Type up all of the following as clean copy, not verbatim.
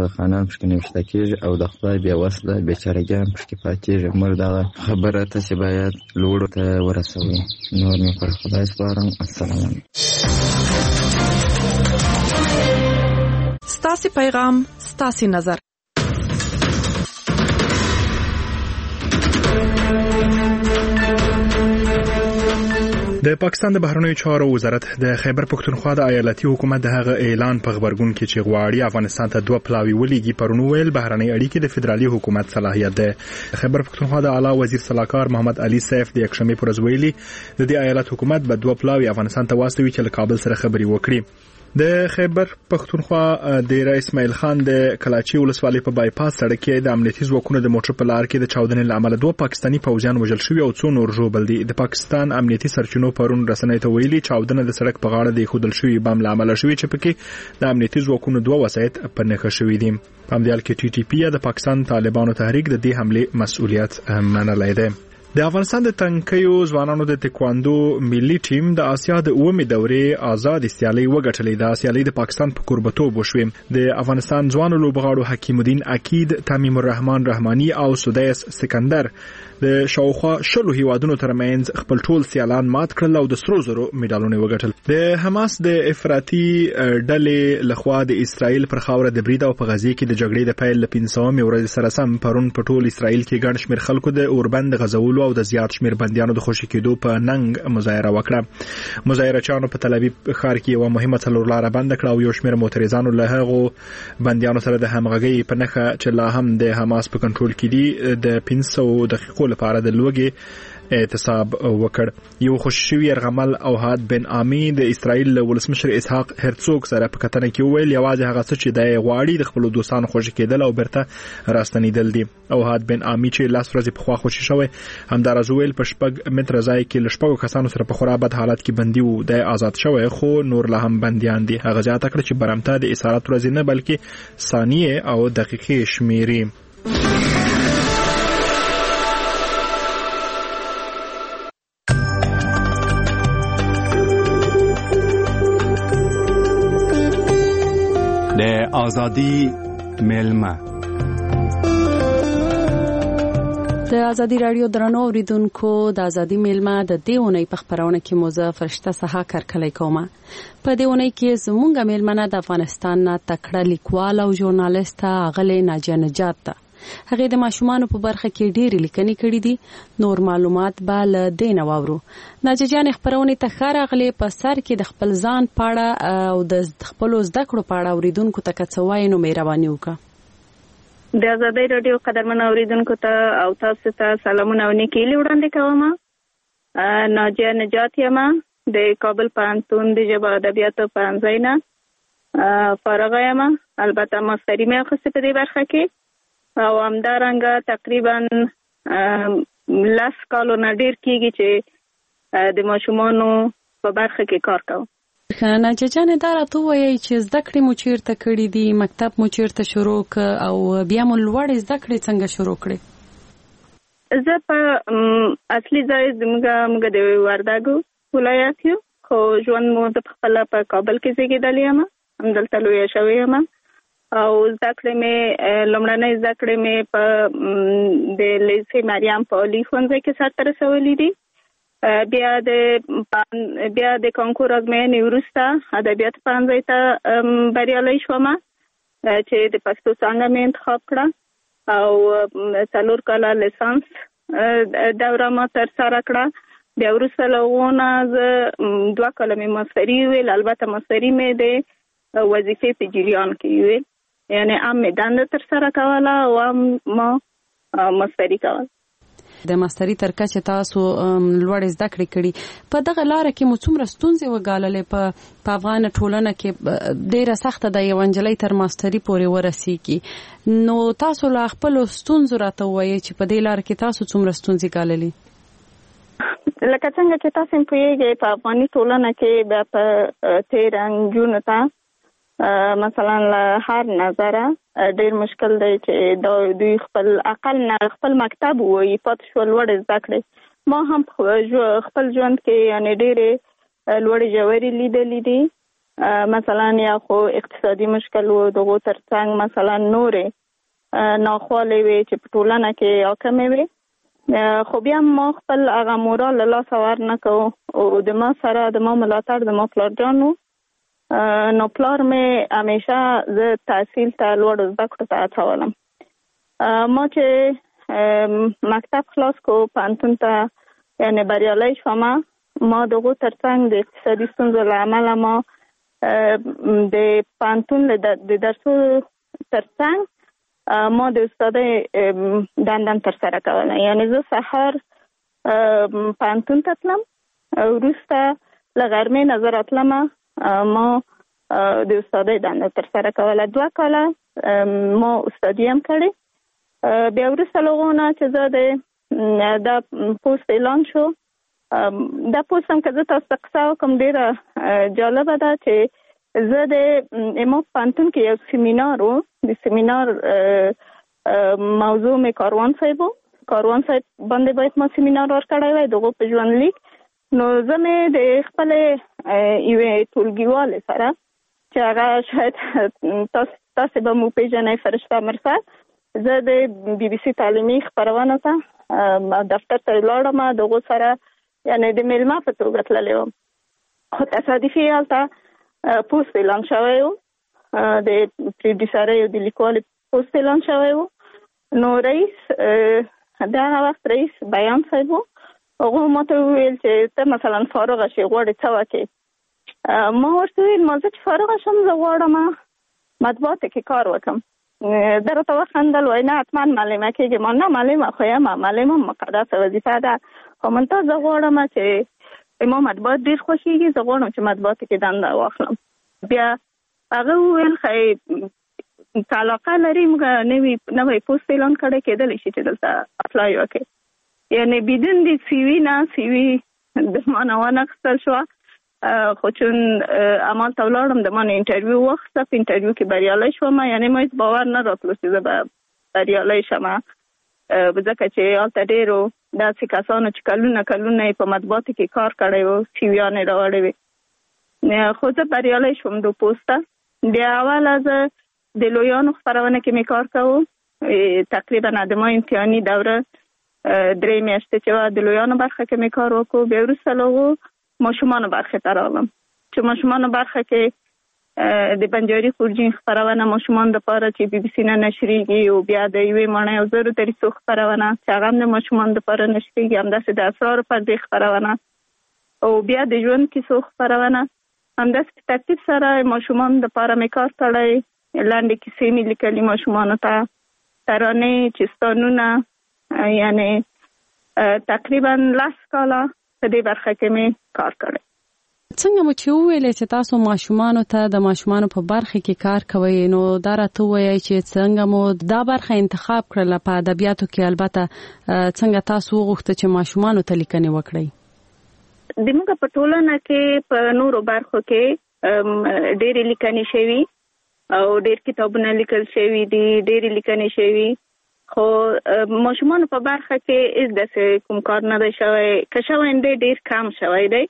دغه خانان پکې نوشته کېږي او د خدای بې وسله بېچارهګان پکې پاتېږي. موږ دغه خبره تاسې باید لوړو ته ورسوئ. نور مې پر خدای سپارم. السلام علیکم. ستاسې پیغام ستاسې نظر. د پاکستان د بهرنیو چارو وزارت د خیبر پښتونخوا د ایالتي حکومت د هغه اعلان په خبرګون کې چې غواړي افغانستان ته 2 پلاوي ولېږي پرون ویل بهرنۍ اړیکې د فدرالي حکومت صلاحیت ده. خیبر پښتونخوا د اعلی وزیر صلاحکار محمد علي سیف د یکشنبه پر ورځ ویلي د دې ایالت حکومت به 2 پلاوي افغانستان ته واستوي چې له کابل سره خبري وکړي. د خیبر پښتونخوا د رئیس اسماعیل خان د کلاچي ولسوالۍ په بایپاس سړک کې د امنیتي ځواکونو د موټر په لار کې د چاودنې لامل 2 پاکستاني پوځیان وژل شوي او 2 نور ژوبل دي. د پاکستان امنیتي سرچینو پرون رسنۍ ته ویلي چاودنه د سړک په غاړه د خودل شوی بم لامل شوی چې پکې د امنیتي ځواکونو 2 وسایط په نښه شوي دي. په همدې حال کې ټي ټي پی د پاکستان طالبانو تحریک د دې حمله مسؤلیت منلی دی. د افغانستان د تنکیو ځوانانو د تکواندو ملي ټیم د آسیا د 9مې دورې آزاد سیالي وګټلې. د سیالي د پاکستان په قربتوب وشوي. د افغانستان ځوانو لوبغاړو حکیم الدین اکید، تمیم الرحمن رحماني او سدیس سکندر د شاوخوا 20 هیوادونو ترمنځ خپل ټول سیالان مات کړل او د سرو زرو میډالونه وګټل. د حماس د افراطي ډلې لخوا د اسرائیل پر خاوره د برید او په غزه کې د جګړې د پیل ل 500مې ورځې سره سم پرون په ټول اسرائیل کې ګڼ شمېر خلکو د اوربند غزولو او د زیات شمېر بندیانو د خوشي کېدو په ننګ مظاهره وکړه. مظاهرچیانو په تل ابیب ښار کې یو مهمه څلورلاره بند کړه او یو شمېر معترضانو له هغو بندیانو سره د همغږۍ په نښه چې لا هم د حماس په کنټرول کې دي د 500 دقیقو لپاره د لوګي اعتصاب وکړ. یو خوششوی يرغمل او هاد بن عامی د اسرائیل ولسمشر اسحاق هرڅوګ سره په کتنه کې ویل یوازې هغه څه چې د غواړي د خپل دوستانو خوشی کېدل او برته راستنیدل دي. او هاد بن عامی چې لاس ورځې په خوا خوشی شوی همدارز ویل په شپږ متر ځای کې لشپږو کسانو سره په خورا بد حالت کې بندي وو. د آزاد شوی خو نور لا هم بنديان دي. هغه ځات کړ چې برمته د اسارت ورځې نه بلکې ثانیه او دقیقې شمیري. د ازادي ملما د ازادي رادیو درنو اوریدونکو د ازادي ملما د دیونې په خبرونه کې موزه فرشته سها کارکلې کومه. په دیونې کې زمونږ ملمنه د افغانستان نه تکړه لیکوال او ژورنالیست غلې ناجیه نجات ده. هغه د ماشومان په برخه کې ډېری لیکنې کړې دي. نور معلومات به له دینه واورو. ناجیه جان خبرونه ته خارغلې په سر کې د خپل ځان پاړه او د خپل زده کړو پاړه اوریدونکو ته کڅوای نو مهرباني وکړه. د ازادي رادیو قدرمن اوریدونکو ته او تاسو ته سلامونه او نیکی وړاندې کوم. ناجیه نجات یم د کابل پوهنتون د ژبه ادبیاتو پوهنځي نه فارغه یم. البته ماستري مې اخیسته په دې برخه کې او همدارنګه تقریبا 10 کالو نه ډیر کېږي چې د ماشومانو په برخه کې کار کوم. ناجیه جان دا راته وایي چې زده کړې مو چیرته کړې دي، مکتب مو چیرته شروع او بیا مو لوړې زده کړې څنګه شروع کړې؟ زه په اصلي ځای زموږ د وردګو ولایت یو، خو ژوند مو د خپل په کابل کې زیږیدلې یم، همدلته لویه شوې یم او زده کړې مې لومړنۍ زده کړې مې په د لیسې مریم په عالي ښوونځي کې سرته رسولې دي. بیا د کانکور ازموینې وروسته ادبیات پوهنځي ته بریالۍ شوم چې د پښتو څانګه مې انتخاب کړه او 4 کاله لیسانس دوره ما ترسره کړه. بیا وروسته له هغو نه زه 2 کاله مې ماستري ویل. البته ماستري مې د وظیفې په جریان کې ویل، یعنی هم مې دنده ترسره کوله او هم ما ماستري کوله. د ماستري تر کچه تاسو لوړ زده کړې کړې. په دغه لار کې مو څومره ستونزې وګاللې؟ په افغان ټولنه کې ډیره سخته ده یو انجلۍ تر ماستري پورې ورسیږي. نو تاسو لا خپل ستونزې راته وایي چې په دې لار کې تاسو څومره ستونزې ګاللې؟ لکه څنګه چې تاسو پوهیږئ په افغاني ټولنه کې په تیر انجونو ته مثلا له هر نظره ډیر مشکل دی چې دوی خپل اقل نه خپل مکتب وایي پاتې شو لوړ زده کړې. ما هم خپل ژوند کې یعنی ډېرې لوړې ژورې لیدلې دي مثلا یا خو اقتصادي مشکل و دغه ترڅنګ مثلا نورې ناخوالې وي چې په ټولنه کې حاکمې وي، خو بیا ما خپل هغه مورال له لاسه ورنه کوو او د ما سره د ما ملاتړ د ما پلار جان و. نو پلار مې همیشه زه تحصیل ته لوړو زده کړو ته هڅولم. ما چې مکتب خلاص کو پوهنتون ته یعنې بریالی شوم، ما دغه ترڅنګ د اقتصادي ستونزو له امله ما د پوهنتون د درسو ترڅنګ ما د استادۍ دندم ترسره کوله. یعنې زه سهار پوهنتون ته تلم، وروسته له غرمې نه زه راتلم ما د استادۍ دنده ترسره کوله. 2 کاله ما استادي هم کړې. بیا وروسته له هغو نه چې زه د پوست اعلان شو، دا پوست هم که زه تاسو ته قصه وکړم ډېره جالبه ده چې زه د ما پوهنتون کې یو سیمینار و، د سیمینار موضوع مې کاروان صاحب و. کاروان صاحب باندې باید ما سیمینار ورکړی وای دغه په ژوند لیک. نو زه مې د خپلې یوې ټولګیوالې سره چې هغه شاید تاسې به مو پېژنئ فرشته مرسل، زه د بي بي سي تعلیمي خپرونو ته دفتر ته ولاړم، دغو سره یعنې د میلمه په توګه تللی وم. خو تصادفي هلته پوست اعلان شوی و، د پروډیوسرۍ او د لیکوالې پوست اعلان شوی و. نو رئیس د هغه وخت رئیس بیان صاحب و، هغه ما ته وویل چې ته مثلا فارغه شې غواړې څه وکړې. ما ورته وویل ما زه چې فارغه شم زه غواړم مطبوعاتو کې کار وکړم. ده راته وخندل، وایي نه حتما معلمه کېږې. ما نه معلمه خو یم، معلمه مقدسه وظیفه ده، خو منتها زه غواړم چې ما مطبوعات ډېر خوښېږي، زه غواړم چې مطبوعاتو کې دنده واخلم. بیا هغه وویل ښایي که علاقه لري موږ نوی پوست اعلان کړی کېدلی شي چې دلته اپلای وکړې. یعنې بدون د سی وي نه سی وي د ما نه وانخیستل شوه، خو چون همالته ولاړم د ما نه انټرویو واخیسته، په انټرویو کې بریالی شوم. یعنې ما هېڅ باور نه راتلو چې زه به بریالی شم، ځکه چې هلته ډېرو داسې کسانو چې کلونه یې په مطبوعاتو کې کار کړی و سی ویانې راوړې وې. خو زه بریالی شوم دو پوسته. بیا اوله زه د لویانو خپرونه کې مې کار کوو، تقریبا د ما امتحاني دوره 3 میاشتې چې وه د لویانو برخه کې مې کار وکړو. بیا وروسته له هغو ماشومانو برخې ته راغلم چې ماشومانو برخه کې د بنجاري خورجین خپرونه ماشومانو دپاره چې بي بي سي نه نشریږي، او بیا د 1,000 دریڅو خپرونه چې هغه هم د ماشومانو دپاره نشریږي، همداسې د اسرارو پردې خپرونه، او بیا د ژوند کیسو خپرونه. همداسې په ترتیب سره ماشومانو دپاره مې کار کړی، لنډې کیسې مې لیکلي ماشومانو ته، ترانې، چستانونه، یعنې تقریبا 10 کاله په دې برخه کې مې کار کړی. څنګه مو چې وویلې چې تاسو ماشومانو ته د ماشومانو په برخه کې کار کوئ، نو دا راته ووایئ چې څنګه مو دا برخه انتخاب کړله په ادبیاتو کې؟ البته څنګه تاسو وغوښته چې ماشومانو ته لیکنې وکړئ؟ زموږ په ټولنه کې په نورو برخو کې ډېرې لیکنې شوي او ډېر کتابونه لیکل شوي دي، ډېرې لیکنې شوي، خو ماشومانو په برخه کې هېڅ داسې کوم کار نه دی شوی، که شوی دی ډېر کم شوی دی.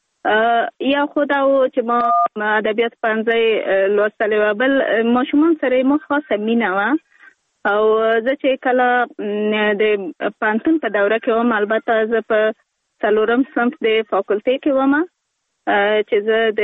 یا خو دا و چې ما ادبیات پوهنځی لوستلی و، بل ماشومان سره ما خاصه مینه وه. او زه چې کله د پوهنتون په دوره کې وم، البته زه په 4م صنف د فاکولټې کې وم، چې زه د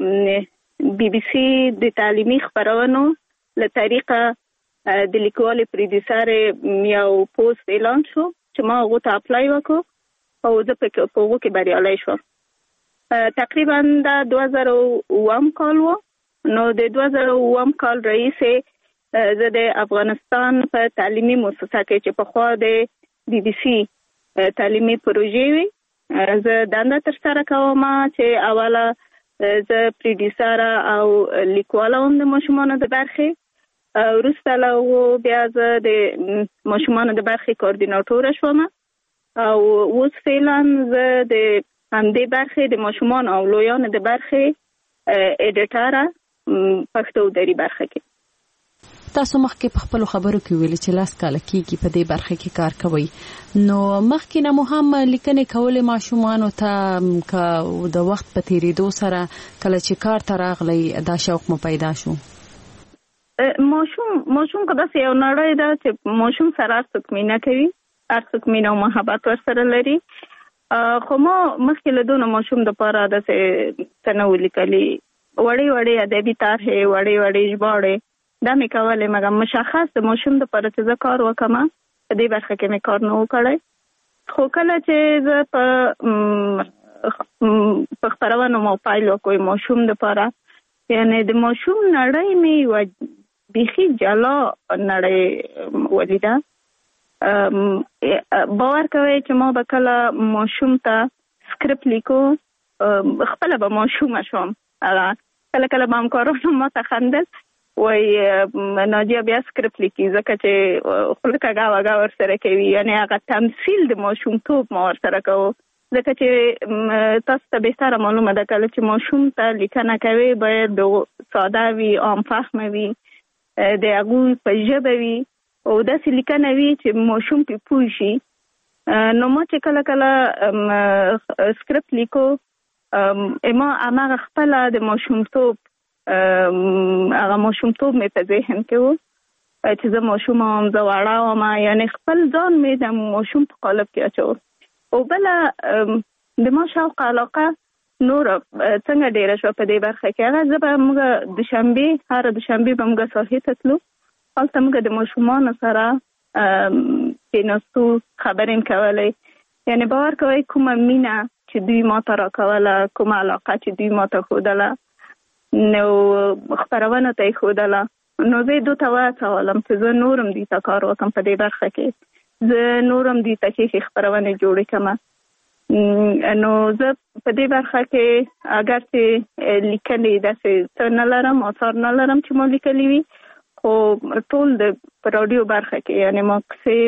بي بي سي د تعلیمي خپرونو له طریقه د لیکوالې پروډیوسرې یو پوست اعلان شو چې ما هغو ته اپلای وکړو او زه په هغو کې بریالی شوم. تقریبا دا 2007 کال و. نو د 2007 کال رئیسې زه د افغانستان په تعلیمي مؤسسه کې چې پخوا د بي بي سي تعلیمي پروژې وي زه دنده ترسره کوم، چې اوله زه پروډیوسره او لیکواله وم د ماشومانو د برخې. وروسته له هغو بیا زه د ماشومانو د برخې کوردیناټوره شوم، او اوس فعلا زه د همدې برخې د ماشومانو او لویانو د برخې اډیټره پښتو دري برخه کې. تاسو مخکې په خپل خبرو کې ویل چې لاس کال کېږي په دې برخه کې کار کوي نو مخکې نه مهم لیکنې کولې ماشومان او ته د وخت په تیریدو سره کله چې کار ته راغلی دا شوق مو پیدا شو ماشوم که داسې یو نړۍ ده چې ماشوم سره هر څوک مینه کوي هر څوک مینه او محبت ورسره لري خو ما مخکې له دونه ماشوم دپاره داسې څه نه ولیکلي وړې ادبي طرحې وړې ژباړې دا مې کولې مګر مشخص د ماشوم دپاره چې زه کار وکړم په دې برخه کې مې کار نه و کړی خو کله چې زه په خپرونو مو پیل وکړم ماشوم دپاره یعنی د ماشوم نړۍ مې بیخي جلا نړۍ ولیده باور کوي چې ما به کله ماشوم ته سکرپټ لیکو خپله به ماشومه شوم کله به همکارانو ما ته خندل وای ناجیه بیا سکرپټ لیکي ځکه چې خوله کږه وږه ورسره کوي یعنی هغه تمثیل د ماشومتوب ما ورسره کوو ځکه چې تاسو ته بهتره معلومه ده کله چې ماشوم ته لیکنه کوي باید ساده وي عام فهمه وي د هغوی په ژبه وي او داسې لیکنه وي چې ماشوم پې پوه شي نو ما چې کله سکرپټ لیکو ما هماغه خپله د ماشومتوب هغه ماشومتوب مې په ذهن کې و چې زه ماشوم وم زه وړه وم یعنی خپل ځان مې د ماشوم په قالب کې اچو او بله د ما شوق علاقه نور څنګه ډیره شو په دې برخه کې هغه زه به موږ دوشنبې هر دوشنبې به موږ ساحې ته تلو هلته موږ د ماشومانو سره کېناستو خبرې کولې یعنی باور کوئ کومه مینه چې دوی ما ته راکوله کومه علاقه چې دوی ما ته ښودله نو خپرونه ته یې ښودله نو زه یې دوی ته وهڅولم چې زه نورم دوی ته کار وکړم په دې برخه کې زه نورم دوی ته ښې خپرونې جوړې کړم نو زه په دې برخه کې اگر چې لیکنې داسې څه نه لرم آثار نه لرم چې ما لیکلي وي خو ټول د په راډیو برخه کې یعنی ما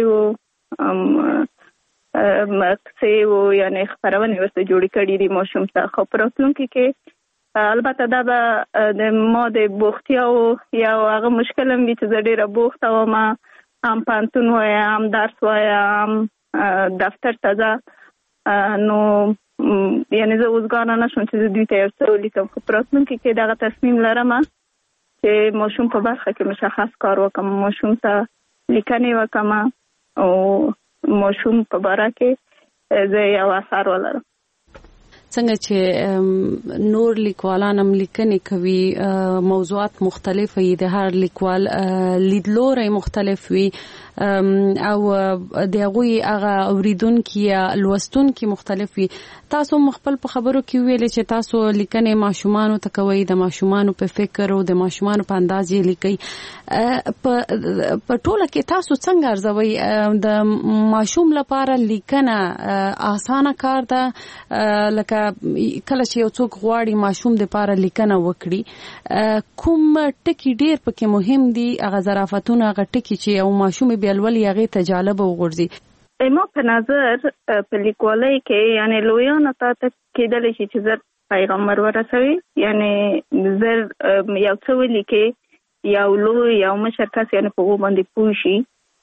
قصې و یعنی خپرونې ورته جوړې کړي دي ماشوم ته خو په راتلونکي کې البته دا به د ما د بوختیاو یو هغه مشکل هم وي چې زه ډېره بوخته وم هم پوهنتون وایم هم درس وایم دفتر ته ځه نو یعنی زه اوسګاره نشم چې زه دوی ته یو څه ولیکم خو په راتلونکي کې دغه تصمیم لرم چې ماشوم په برخه کې مشخص کار وکړم ماشوم ته لیکنې وکړم او ماشوم په باره کې زه یو اثر ولرم څنګه چې نور لیکوالان هم لیکنې کوي موضوعات مختلف وي د هر لیکوال لیدلوری مختلف وي او د هغوی هغه اوریدونکي یا لوستونکي مختلف وي تاسو مخبل په خبرو کې ویلې چې تاسو لیکنې ماشومانو ته کوي د ماشومانو په فکر او د ماشومانو په انداز یې لیکي په ټوله کې تاسو څنګه ارزوي د ماشوم لپاره لیکنه اسانه کار ده لکه کله چې یو څوک غواړي ماشوم د لپاره لیکنه وکړي کوم ټکی ډیر پکې مهم دي هغه ظرافتونه هغه ټکی چې یو ماشوم بیا لولي هغه ته جالب وګرځي ما په نظر په لیکوالۍ کې یعنی لویانو ته کېدلی شي چې زر پیغام ورسوي یعنی زر یو څه ولیکي یو لوی یو مشر کس یعنی په هغو باندې پوه شي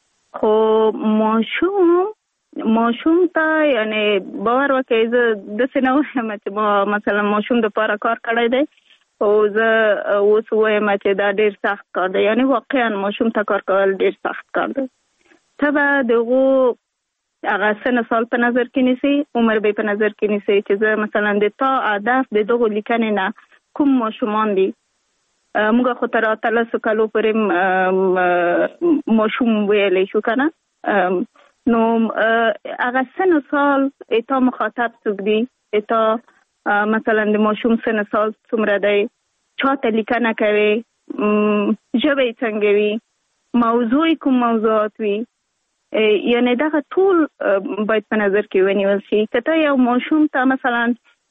خو ماشوم ته یعنی باور وکړئ زه داسې نه وایم چې ما مثلا ماشوم دپاره کار کړی دی او زه اوس وایم چې دا ډېر سخت کار دی یعنی واقعا ماشوم ته کار کول ډېر سخت کار دی ته به د هغو هغه سن سال په نظر کې نیسي عمر به په نظر کې نیسي چې زه مثلا د تا هدف د دغو لیکنې نه کوم ماشومان دي موږ خو تر 13 کالو پورې ماشوم ویلی شو که نه نو هغه سن سال اتا مخاطب څوک دي اتا مثلا د ماشوم سن سال څومره دی چاته لیکنه کوي ژبه یې څنګه وي موضوع کوم موضوعات وي یعنی دغه ټول باید په نظر کې ونیول شي که ته یو ماشوم ته مثلا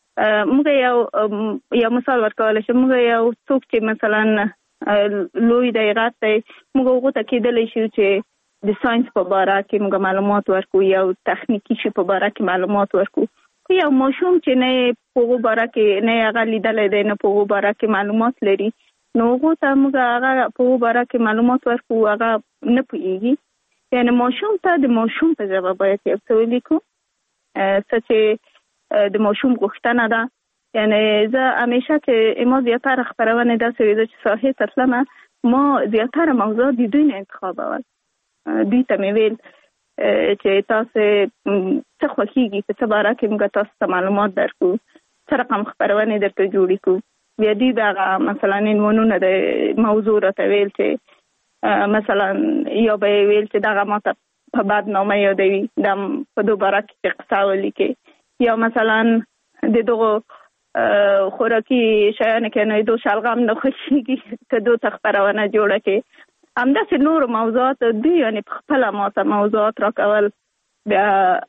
موږ یو مثال ورکولی شو موږ یو څوک چې مثلا لوی دی غټ دی موږ هغو ته کېدلی شو چې د ساینس په باره کې موږ معلومات ورکو یو تخنیکي شي په باره کې معلومات ورکو یو ماشوم چې نه په هغو باره کې نه هغه لیدلی دی نه په هغو باره کې معلومات لري نو هغه ته موږ هغه په باره کې معلومات ورکو، هغه نه پوهیږي. یعنی ماشوم ته د ماشوم په ژبه باید یو څه ولیکو، څه چې د ماشوم غوښتنه ده. یعنی زه همیشه چې ما زیاتره خپرونه داسې وي چې ساحې ته تلمه، ما زیاتره موضوعات د دوی نه انتخابول. دوی ته مې ویل چې تاسو څه خوښیږي، په څه باره کې موږ تاسو ته معلومات درکو، څه رقم خپرونه درته جوړې کړو. بیا دوی دغه مثلا عنوانونه د موضوع راته ویل چې مثلا یا به ویل چې دغه ماته په بدنامه یادوي، د په دو باره کې قصه ولیکي، یا مثلا د دغو خوراکي شیانو کې نه دو شلغم نه خوښیږي که دو ته خپرونه جوړه کړي. همداسې نور موضوعات دوی یعنې په خپله ماته موضوعات راکول، بیا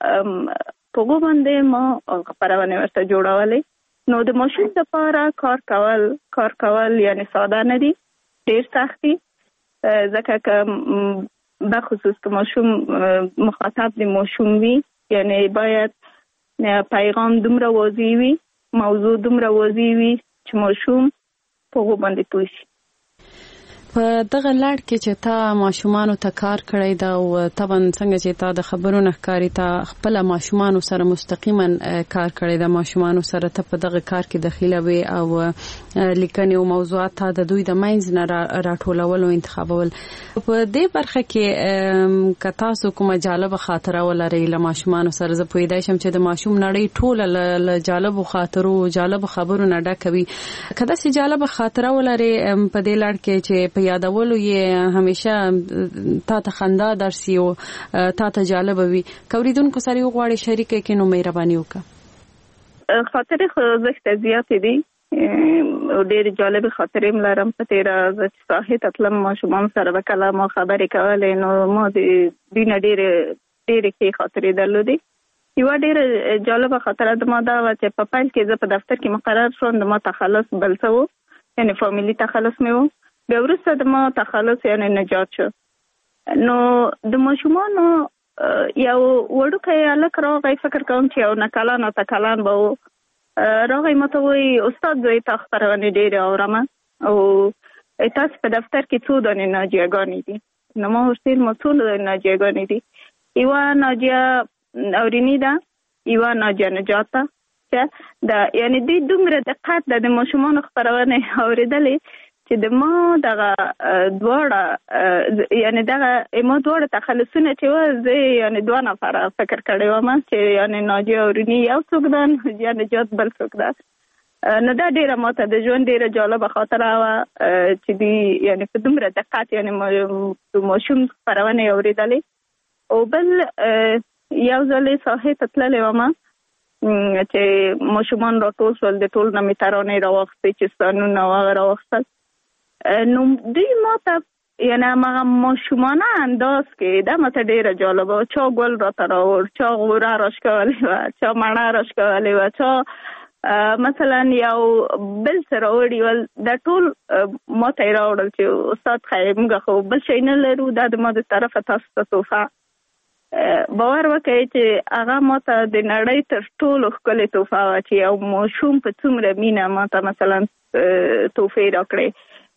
په هغو باندې ما خپرونې ورته جوړولې. نو د ماشوم لپاره کار کول یعنې ساده نه دي، ډېر سخت دي، ځکه که بخصوص که ماشوم مخاطب د ماشوم وي، یعنې باید پیغام دومره واضح وي، موضوع دومره واضح وي چې ماشوم په هغو باندې پوه شي. په دغه لړ کې چې تا ماشومانو ته کار کړی دا، او طبعا څنګه چې تا د خبرو نه ښکاري تا خپل ماشومانو سره مستقیما کار کړی دا، ماشومانو سره ته په دغه کار کې دخیله وي او لیکنې او موضوعات ته د دوی د منځ نه راټولول او انتخابول. په دې برخه کې که تاسو کومه جالبه خاطره ولرئ له ماشومانو سره، زه پوهیدای شم چې د ماشوم نړۍ ټوله له جالبو خاطرو جالبو خبرو نه ډکه وي. که داسې جالبه خاطره ولرئ په دې لړ کې چې په یادولو یې همیشه تا ته خندا درسي او تا ته جالبه وي، که اورېدونکو سره وغواړئ شریکه کړئ نو مهرباني وکړه. خاطرې خو زښته زیاتې دي، ډېرې جالبې خاطرې م لرم. په تېره زه چې ساحې ته تلم ماشومان سره به کله ما خبرې کولې، نو ما د دوی نه ډېرې ښې خاطرې درلودې. یوه ډېره جالبه خاطره د ما دا وه چې په پیل کې زه په دفتر کې مقرر شوم، د ما تخلص بل څه و، یعنې فامیلي تخلص مې و. بیا وروسته د ما تخلص یعنې نجات شو. نو د ماشومانو یو وړوکی هلک راغی، فکر کوم چې یو 9 کلن اته کلن به و، راغی ما ته وایي استاد زه تا خپرونې ډېرې اورم او تاسو په دفتر کې څو دانې ناجیهګانې دي؟ نو ما ورته ویل ما څو ناجیهګانې دي؟ یوه ناجیه اوریني ده، یوه ناجیه نجات ده. یعنې دوی دومره دقت ده د ماشومانو خپرونې اورېدلې چې د ما دغه دواړه یعنې دغه ما دواړه تخلصونه چې وه زه یعنې 2 نفره فکر کړی وم چې یعنې ناجیه اوریني یو څوک ده، ناجیه نجات بل څوک ده. نو دا ډېره ماته د ژوند ډېره جالبه خاطره وه چې دوی یعنې په دومره دقت یعنې ماشوم خپرونې اورېدلې. او بل یو ځل یې ساحې ته تللې وم چې ماشومان راټول شول، د ټول نه مې ترانې راواخیستې چې ستانونه هغه راواخیستل. نو دوی ما ته یعنې هماغه ماشومانه انداز کې دا ماته ډېره جالبه وه. چا ګل راته راوړ، چا غوره راښکولې وه، چا مڼه راښکولې وه، چا مثلا یو بل څه راوړي ول. دا ټول ما ته یې راوړل چې استاد خیر موږ خو بل شی نه لرو، دا د ما د طرفه تاسو ته تحفه. باور وکړئ چې هغه ما ته د نړۍ تر ټولو ښکلې تحفه وه چې یو ماشوم په څومره مینه ما ته مثلا تحفې راکړې.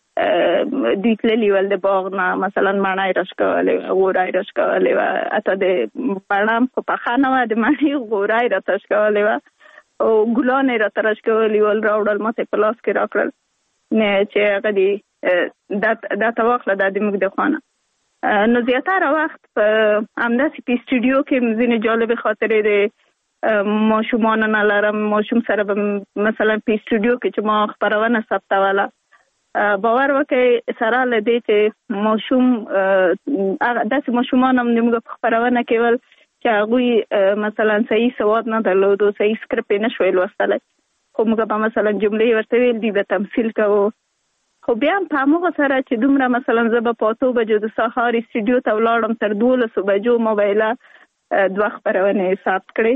دوی تللي ول د باغ نه مثلا مڼه یې راښکولې وه، غوره یې راښکولې وه، حتی د مڼه خو پخه نه وه، د مڼې غوره یې راته راښکولې وه او ګلان یې راته راښکولي ول، راوړل ما ته یې په لاس کې راکړل چې هغه دې دا ته واخله، دا د موږ د خوا نه. نو زیاتره وخت په همداسې په سټوډیو کې ځینې جالبې خاطرې د ماشومانو نه لرم. ماشوم سره به مثلا په سټوډیو کې چې ما خپرونه ثبتوله، باور وکړئ سره له دې چې ماشوم داسې ماشومان هم زموږ په خپرونه کې ول چې هغوی مثلا صحیح سواد نه درلودو، صحیح سکرپ یې نه شوی لوستلی، خو موږ به مثلا جملې ورته ویل، دوی به تمثیل کوو. خو بیا هم په همغه سره چې دومره مثلا زه به په 8 بجو د سهار سټوډیو ته ولاړم، تر 12 بجو ما به یې 2 خپرونې ثبت کړې.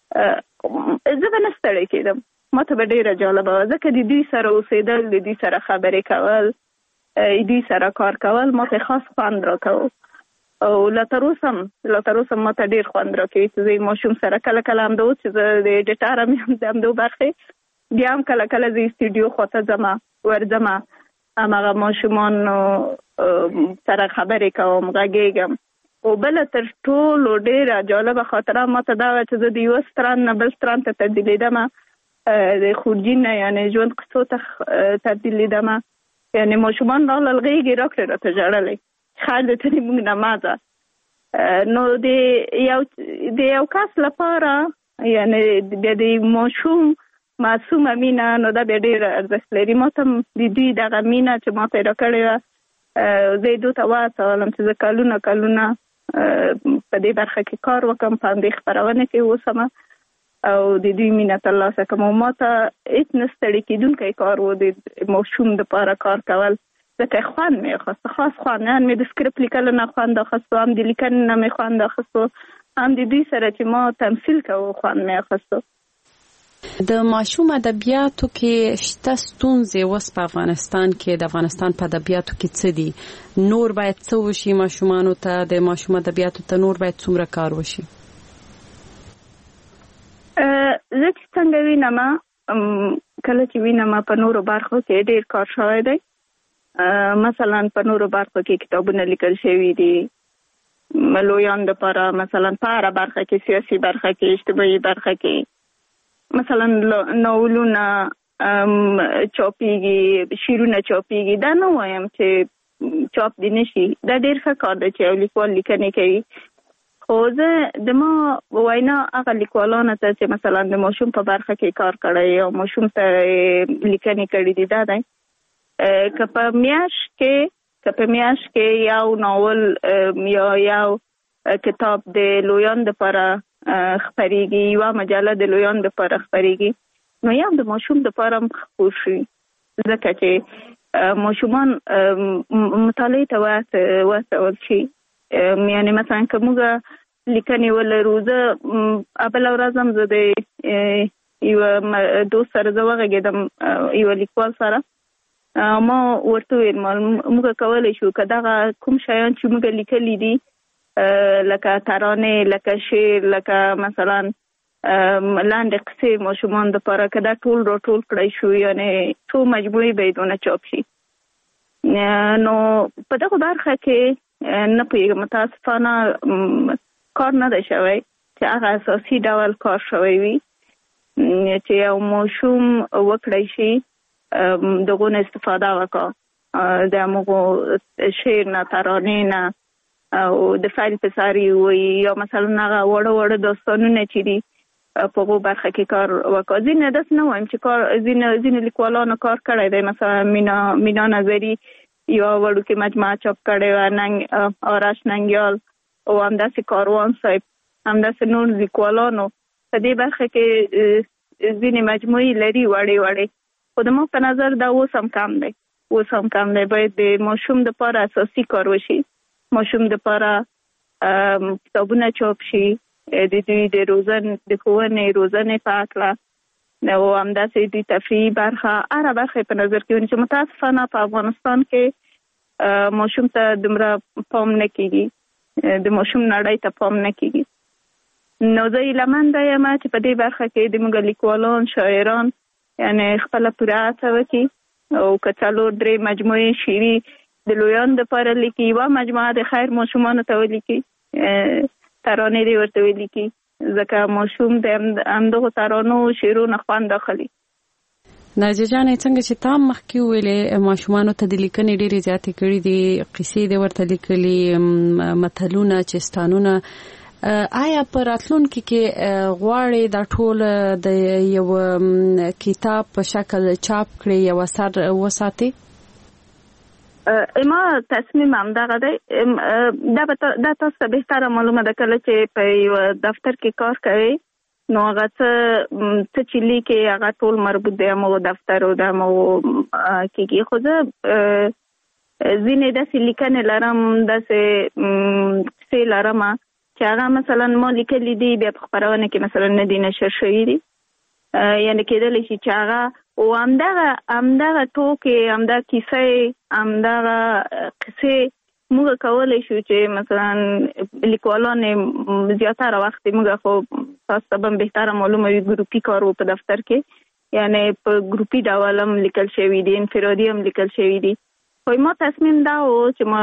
زه به نه ستړی کېدم، ما ته به ډېره جالبه وه، ځکه د دوی سره اوسېدل، د دوی سره خبرې کول، دوی سره کار کول ما ته خاص خوند راکوه. او لا تر اوسه ما ته ډېر خوند راکوي چې زه ماشوم سره کله کله همدا اوس چې زه د ایډیټر هم د همدو برخې، بیا هم کله کله زه سټوډیو خواته ځمه ورځمه هغه ماشومان سره خبرې کوم، غږیږم. او بل تر ټولو ډیره جالبه خاطره ماته دا وه چې زه د یو ستران نه بل ستران ته تبدیلیدم، د خورجین نه یعنی ژوند قصو ته تبدیلیدم. یعنی ماشومان راغلل غېږې راکړې راته ژړلی، خیر د ته موږ نه مه ځه. نو د یو کس لپاره یعنی بیا د ماشوم معصومه مینه نو دا بیا ډېره ارزښت لري. ما ته د دوی دغه مینه چې ما ته یې راکړې وه زه یې دوی ته وهڅولم چې زه کلونه په دې برخه کې کار وکړم، په همدې خپرونه کې اوسم او د دوی مینه ترلاسه کړم. او ما ته هېڅ نه ستړي کېدونکی کار و د ماشوم دپاره کار کول، ځکه خوند مې اخیسته، خاص خوند. هم مې د سکرپټ لیکلو نه خوند اخیستو، هم د لیکنې نه مې خوند اخیستو، هم د دوی سره چې ما تمثیل کوو خوند مې اخیستو. د ماشوم ادبیاتو کې شته ستونزې اوس په افغانستان کې، د افغانستان په ادبیاتو کې څه دي؟ نور باید څه وشي ماشومانو ته؟ د ماشوم ادبیاتو ته نور باید څومره کار وشي؟ زه چې څنګه وینم، کله چې وینم په نورو برخو کې ډېر کار شوی دی. مثلا په نورو برخو کې کتابونه لیکل شوي دي لویان دپاره، مثلا په هره برخه کې، سیاسي برخه کې، اجتماعي برخه کې، مثلا ناولونه چاپیږي، شعرونه چاپیږي. دا نه وایم چې چاپ دي نشي، دا ډېر ښه کار دی چې یو لیکوال لیکنې کوي. خو زه د ما وینا هغه لیکوالانو ته چې مثلا د ماشوم په برخه کې کار کړی او ماشوم ته لیکنې کړي دي، دا دی که په میاشت کې یو ناول یا یو کتاب د لویان دپاره خپریږي، یوه مجله د لویان دپاره خپریږي، نو یو د ماشوم دپاره هم خپور شي، ځکه چې ماشومان مطالعې ته وهڅول شي. یعنې مثلا که موږ لیکنې ولرو، زه بله ورځ هم زه د یوه دوست سره زه وغږېدم، یوه لیکوال سره، ما ورته ویل موږ کولی شو که دغه کوم شیان چې موږ لیکلي دي لکه ترانې، لکه شعر، لکه مثلا لاندې قصې ماشومان دپاره، که دا ټول راټول کړی شو، یعنې څو مجموعې به یې دونه چاپ شي. نو په دغه برخه کې نه پوهېږم، متاسفانه کار نه دی شوی چې هغه اساسي ډول کار شوی وي چې یو ماشوم وکړی شي دغه نه استفاده وکړه، د هغو شعر نه، ترانې نه، او د فیل په ساري وي، یا مثلا هغه وړه داستانونه چې دي په هغو برخه کې کار وکړه. ځینې داسې نه وایم چې ځینې لیکوالانو کار کړی دی، مثلا مینا نظري یوه وړوکې مجموعه چاپ کړې وه، آرش ننګیال او همداسې کاروان صاحب، همداسې نور لیکوالانو په دې برخه کې ځینې مجموعې لري وړې، خو د ما په نظر دا اوس هم کم دی. باید د ماشوم دپاره اساسي کار وشي، ماشوم دپاره کتابونه چاپ شي، د دوی د ښوونې روزنې په هکله، او همداسې د تفریحي برخه، هره برخه په نظر کې ونیسي. متاسفانه په افغانستان کې ماشوم ته دومره پام نه کېږي، د ماشوم نړۍ ته پام نه کېږي. نو زه هیلهمنده یم چې په دې برخه کې د موږ لیکوالان، شاعران یعنې خپله پوره هڅه وکړي، او که 4-3 مجموعې شعري د لویان دپاره لیکي، یوه مجموعه د خیر ماشومانو ته ولیکي، ترانې دې ورته ولیکي، ځکه ماشوم د همدغو ترانو شعرونو خوند اخلي. ناجیه جانې، څنګه چې تا مخکې وویلې ماشومانو ته د لیکنې ډېرې زیاتې کړي دي، قصې دې ورته لیکلي، متلونه، چستانونه، آیا په راتلونکي کې غواړې دا ټول د یو کتاب په شکل چاپ کړي، یو اثر وساتي؟ ما تصمیم همدغه دی. دا تاسو ته بهتره معلومه ده، کله چې په یو دفتر کې کار کوي نو هغه څه چې لیکي هغه ټول مربوط دی همغو دفترو د همغو کېږي. خو زه ځینې داسې لیکنې لرم، داسې قصې لرم چې هغه مثلا ما لیکلي دي، بیا په خپرونه کې مثلا نه دي نشر شوي دي، یعنې کېدلی شي چې هغه او همدغه ټوکې، همدغه کیسې، همدغه قصې موږ کولی شو چې مثلا لیکوالان زیاتره وخت موږ، خو تاسو ته به بهتره معلومه وي، ګروپي کار و په دفتر کې، یعنی په ګروپي ډول هم لیکل شوی دي، انفرادي هم لیکل شوی دي. خو ما تصمیم دا و چې ما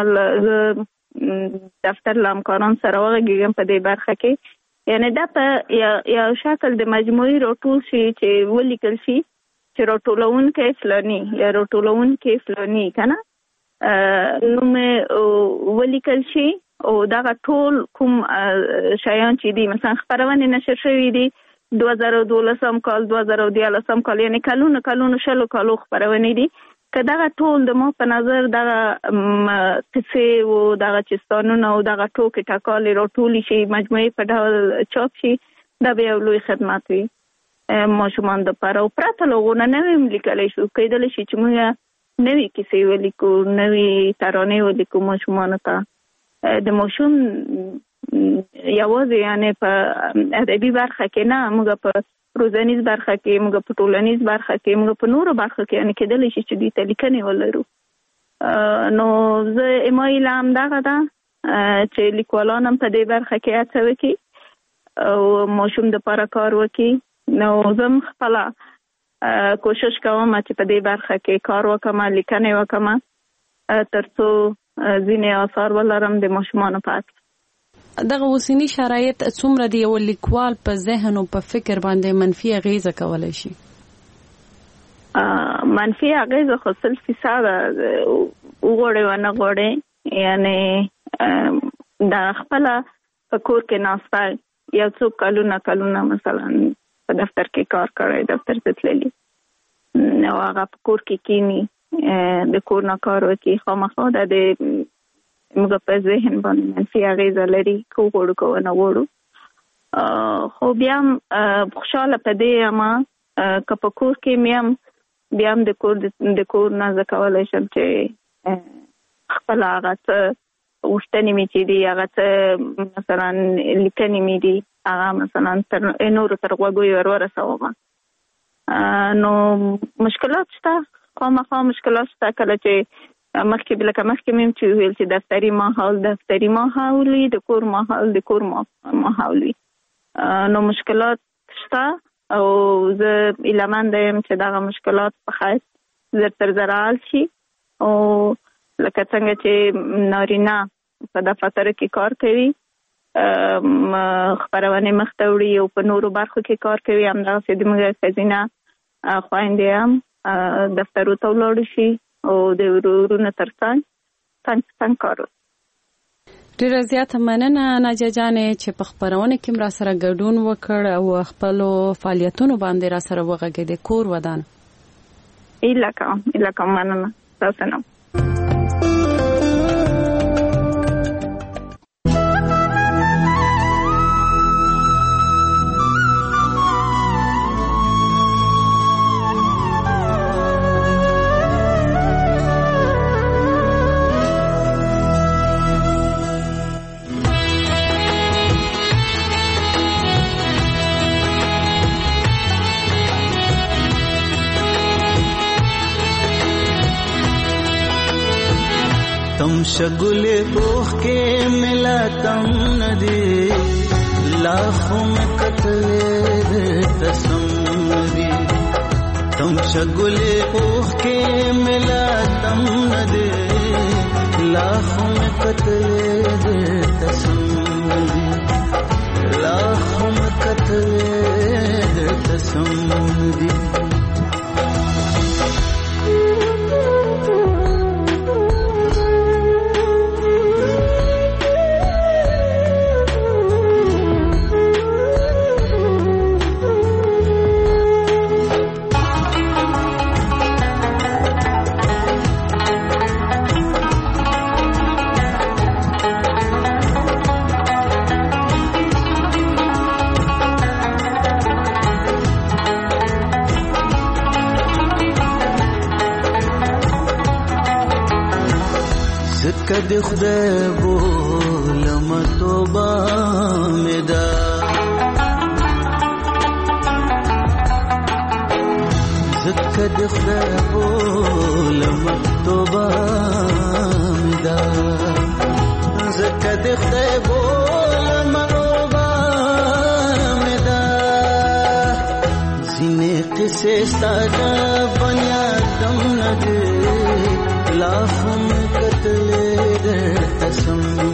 دفتر له همکاران سره وغږېږم په دې برخه کې، یعنی دا په یو شکل د مجموعي راټول شي چې ولیکل شي چې راټولونکی فلاني یا راټولونکی فلاني کنه نوم ولیکل شي او دغه ټول کوم شیان چې دي مثلا خبرونه نشر شوې دي 2012 کال 2013 کال یعنی کلونو شلو کالو خبرونه دي که دغه ټول د مو په نظر دغه قصې او دغه چستانونه او دغه ټوکې ټکالې راټولې شي مجموعي په ډول چاپ شي دا به یو لوی خدمت وي ماشومان دپاره او پرته له هغو نه نوی هم لیکلی شو کیدلی شي چې موږ نوې کیسې ولیکو نوې ترانې ولیکو ماشومانو ته د ماشوم یوازې یعنې په ادبي برخه کې نه موږ په روزنیز برخه کې موږ په ټولنیز برخه کې موږ په نورو برخه کې یعنې کیدلی شي چې دوی ته لیکنې ولرو. نو زه ایمایل هم دغه ده چې لیکوالان هم په دې برخه کې هڅه وکړي او ماشوم دپاره کار وکړي. نو زه هم خپله کوشش کوم چې په دې برخه کې کار وکړم لیکنې وکړم تر څو ځینې آثار ولرم د ماشومانو په اړه. دغه اوسنی شرایط څومره د یو لیکوال په ذهن او په فکر باندې منفي اغیزه کولی شي؟ منفي اغیزه خو 100% وغواړي ونه غواړي، یعنی د خپله په کور کې ناسته یو څو کلونه مثلا په دفتر کې کار کړی دفتر ته تللی نو هغه په کور کې کینی د کور نه کار وکړي خامخا د موږ په ذهن باندې منفي اغیزه لري که وغواړو که ونه غواړو. خو بیا هم خوشحاله په دې یم که په کور کې مې هم بیا هم د کور نه زه کولی شم چې خپله هغه څه غوښتنې مې چې دي هغه څه مثلا لیکنې مې دي هغه مثلا نورو تر غوږو ورسوم. نو مشکلات شته خامخا مشکلات شته کله چې مخکې مې چې ویل چې دفتري ماحول وي د کور ماحول وي نو مشکلات شته او زه ایلمنده یم چې دغه مشکلات په خیر زر تر زره حل شي او لکه څنګه چې نارینه په دفتر کې کار کوي خبرونه مخته وړي او په نورو برخو کې کار کوي همدغسې د موږ ښځینه خویندې هم دفترو ته ولاړ شي او د ورونو تر څنګ کار وکړي. ډېره زیاته مننه ناجیه جانې چې په خپرونه کې را سره ګډون وکړ او خپلو فعالیتونو باندې را سره وغږېدې. کور ودان ایله کوم مننه تاسو نه. शगुले ओख के मिला तम नदी लाखों में कतले तसम्मदी तुम शगुले ओख के मिला तम नदी लाखों में कतले तसम्मदी लाखों में कतले तसम्मदी کد خدای بولم توبه مې ده زکه د خدای بولم توبه مې ده زکه د خدای بولم توبه مې ده ځینې قصه ستاره بنیا دم نه لا هم کتلې د تسم